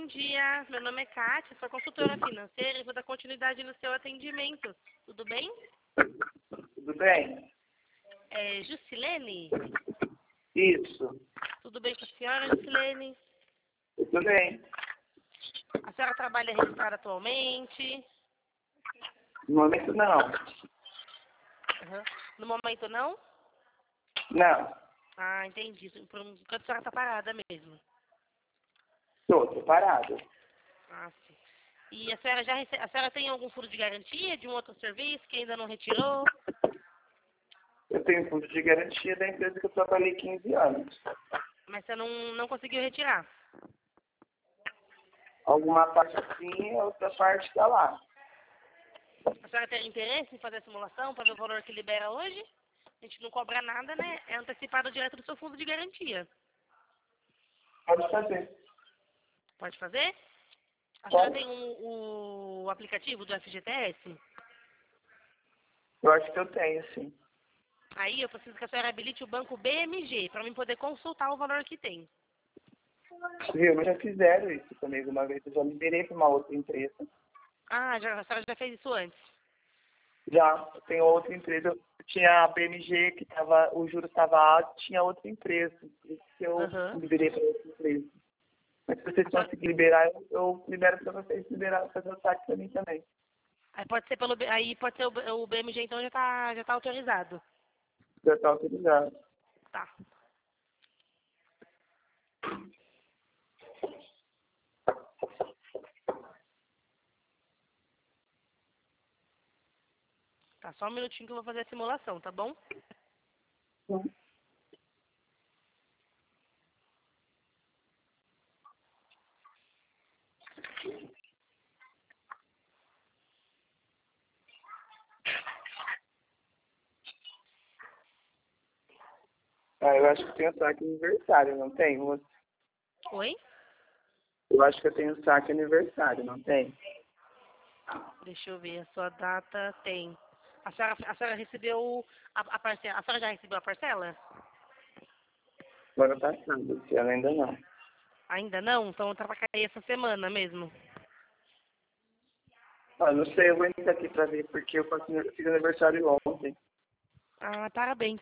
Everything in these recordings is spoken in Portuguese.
dia. Meu nome é Kátia, sou consultora financeira e vou dar continuidade no seu atendimento. Tudo bem? Tudo bem? É Juscelene? Isso. Tudo bem com a senhora, Juscelene? Tudo bem. A senhora trabalha registrada atualmente? No momento, não. Uhum. No momento, não? Não. Ah, entendi. Por enquanto a senhora está parada mesmo. Tô parado. Ah, sim. E a senhora a senhora tem algum fundo de garantia de um outro serviço que ainda não retirou? Eu tenho fundo de garantia da empresa que eu trabalhei 15 anos. Mas você não conseguiu retirar? Alguma parte sim, outra parte está lá. A senhora tem interesse em fazer a simulação para ver o valor que libera hoje? A gente não cobra nada, né? É antecipado direto do seu fundo de garantia. Pode fazer. Pode fazer? A senhora Pode. tem o aplicativo do FGTS? Eu acho que eu tenho, sim. Aí eu preciso que a senhora habilite o banco BMG para mim poder consultar o valor que tem. Viu? Mas já fizeram isso comigo uma vez. Eu já liberei para uma outra empresa. Ah, a senhora já fez isso antes? Já, eu tenho outra empresa. Eu tinha a BMG, que o juro estava alto, tinha outra empresa. Por isso que eu Aham. liberei para outra empresa. Mas se vocês A senhora- conseguirem liberar, eu libero para vocês liberar, fazer o saque para mim também. Aí pode ser o BMG, então já tá autorizado. Já está autorizado. Tá. Tá, só um minutinho que eu vou fazer a simulação, tá bom? Ah, eu acho que tem o saque aniversário, não tem? Oi? Eu acho que eu tenho saque aniversário, não tem? Deixa eu ver, a sua data tem. A senhora recebeu a parcela. A senhora já recebeu a parcela? Agora passando, esse ano ainda não. Ainda não? Então tá pra cair essa semana mesmo. Ah, não sei, eu vou entrar aqui para ver, porque eu fiz aniversário ontem. Ah, parabéns.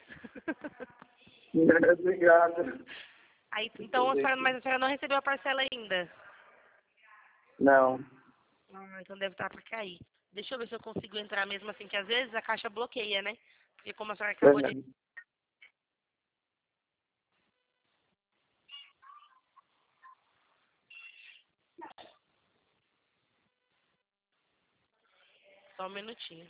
Obrigado. Aí, então mas a senhora não recebeu a parcela ainda. Não. Ah, então deve estar pra cair. Deixa eu ver se eu consigo entrar mesmo assim, que às vezes a caixa bloqueia, né? Porque como a senhora acabou de. Só um minutinho.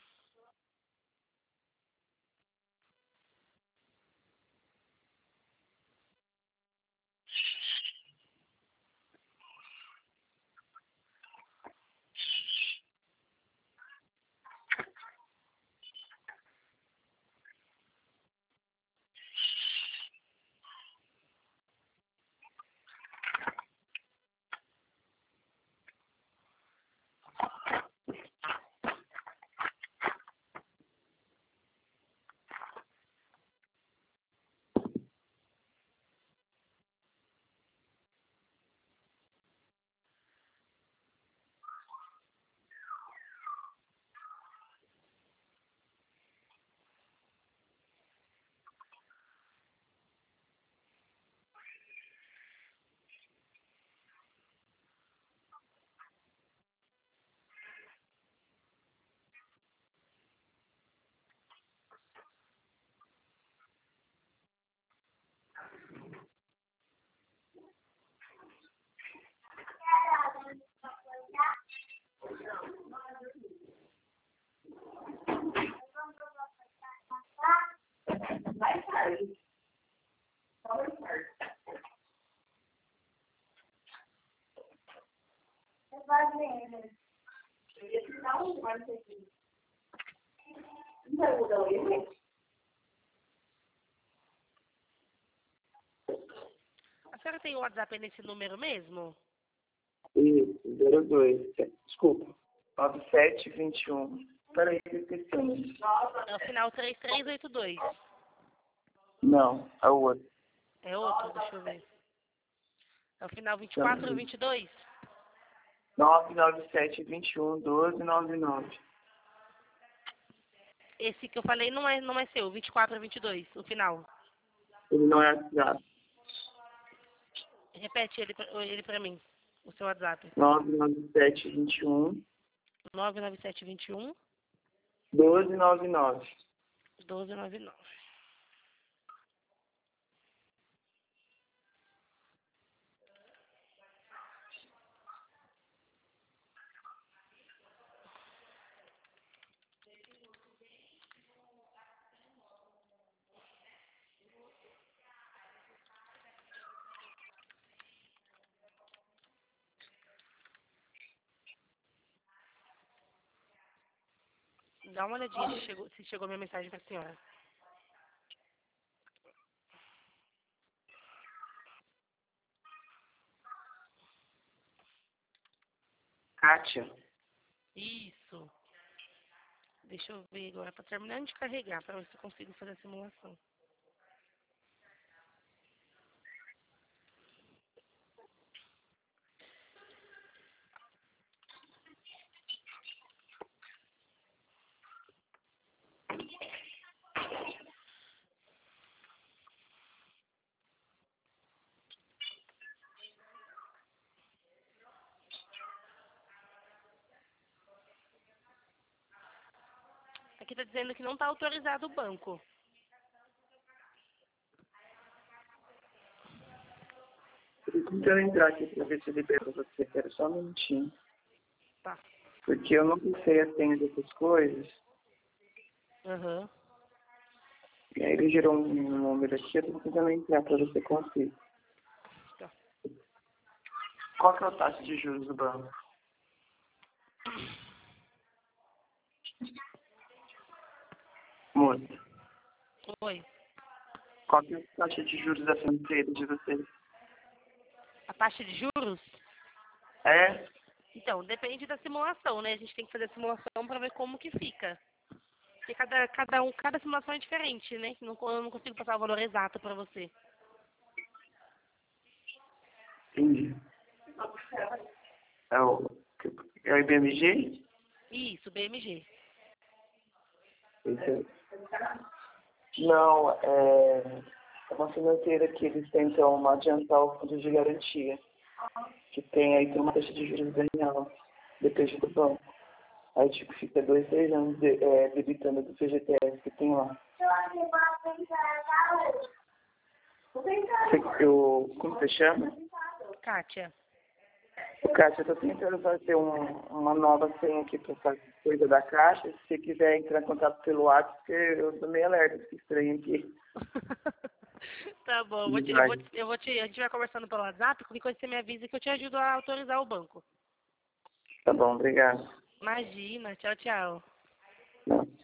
Mais tarde. Só mais tarde. Eu vou ver. Eu ia te dar um mais aqui. Não mudou isso? A senhora tem o WhatsApp nesse número mesmo? Isso, 02. Desculpa. 9721. Peraí, que eu esqueci. É o final 3382. Não, é o outro. É outro? Deixa eu ver. É o final 2422? 99721 1299. Esse que eu falei não é seu, 2422, o final. Ele não é WhatsApp. Repete ele pra mim, o seu WhatsApp. 99721 99721 1299. 1299. Dá uma olhadinha se chegou minha mensagem pra senhora. Kátia. Isso. Deixa eu ver agora, tá terminando de carregar, pra ver se eu consigo fazer a simulação. Aqui tá dizendo que não tá autorizado o banco. Eu tô tentando entrar aqui pra ver se libera você. Quero só um minutinho. Tá. Porque eu não sei a senha dessas coisas. Aham. E aí ele gerou um número aqui. Eu tô tentando entrar pra ver se eu consigo. Tá. Qual que é a taxa de juros do banco? Moça, Oi. qual que é a taxa de juros da financeira de vocês? A taxa de juros? É? Então, depende da simulação, né? A gente tem que fazer a simulação pra ver como que fica. Porque cada simulação é diferente, né? Eu não consigo passar o valor exato pra você. Entendi. É o IBMG? Isso, BMG. Esse Não, é uma financeira que eles tentam adiantar o fundo de garantia, que tem uma taxa de juros real, depende do banco. Aí tipo, fica 2, 3 anos debitando do FGTS que tem lá. Como você chama? Kátia. Kátia, eu tô tentando fazer uma nova senha aqui para fazer coisa da caixa. Se você quiser entrar em contato pelo WhatsApp, porque eu tô meio alerta com esse estranho aqui. Tá bom, a gente vai conversando pelo WhatsApp, qualquer coisa você me avisa que eu te ajudo a autorizar o banco. Tá bom, obrigado. Imagina, tchau, tchau. Não.